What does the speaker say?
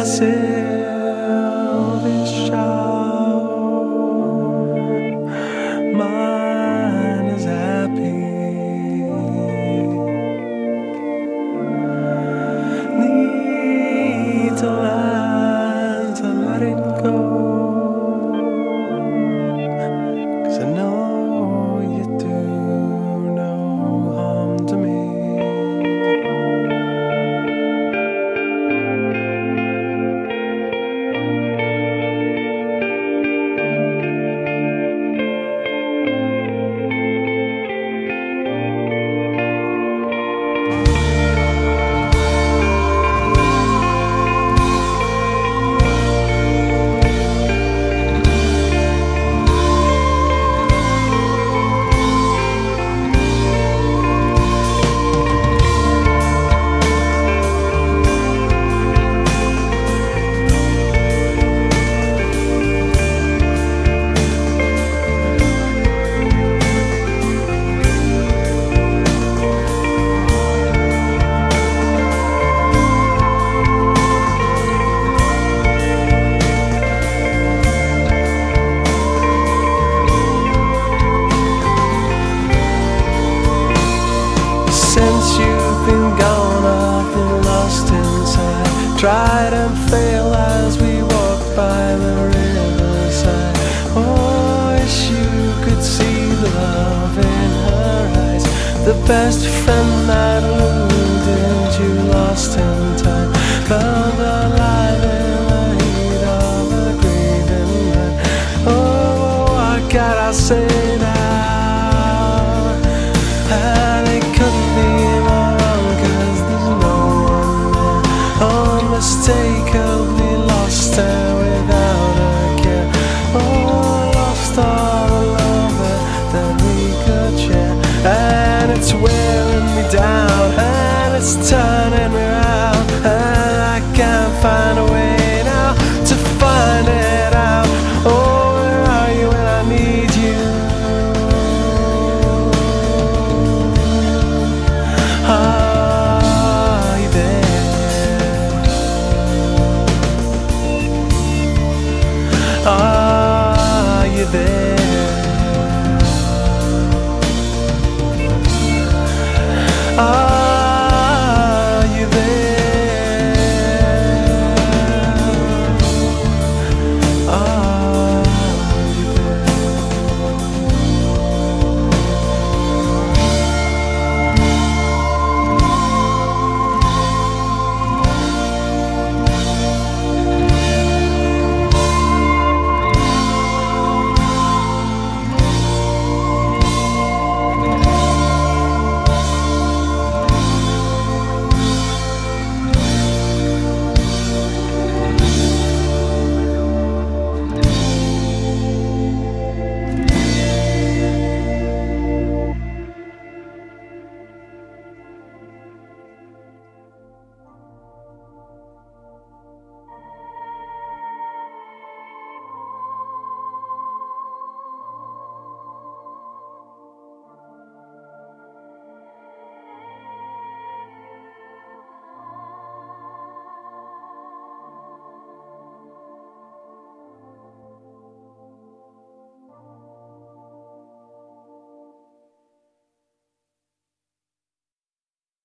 selfish child. Mine is happy. Need to learn to let it go, 'cause I know you do no harm to me. Since you've been gone, I've been lost inside. Tried and failed as we walked by the riverside. Oh, wish you could see the love in her eyes. The best friend that eluded you, lost in time, found alive in the heat of a grieving night. Oh, what can I say now? Unmistakably lost her without a care. Oh, lost all the love that we could share. And it's wearing me down, and it's turning me round, and I can't find a way